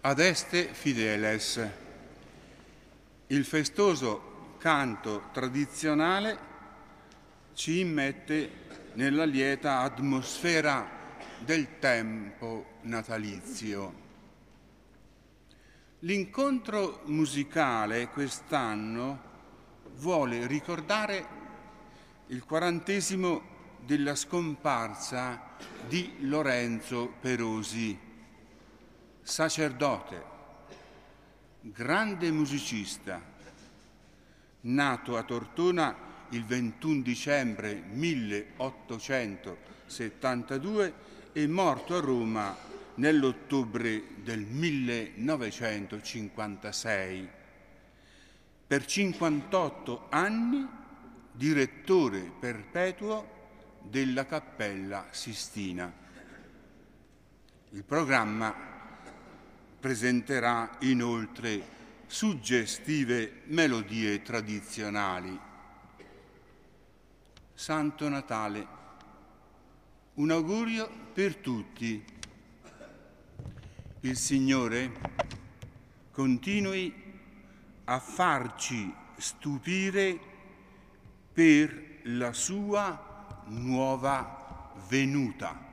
Adeste Fideles, il festoso canto tradizionale ci immette nella lieta atmosfera del tempo natalizio. L'incontro musicale quest'anno vuole ricordare il 40° della scomparsa di Lorenzo Perosi, sacerdote, grande musicista, nato a Tortona il 21 dicembre 1872 e morto a Roma nell'ottobre del 1956. Per 58 anni direttore perpetuo della Cappella Sistina. Il programma presenterà inoltre suggestive melodie tradizionali. Santo Natale, un augurio per tutti. Il Signore continui a farci stupire per la sua nuova venuta.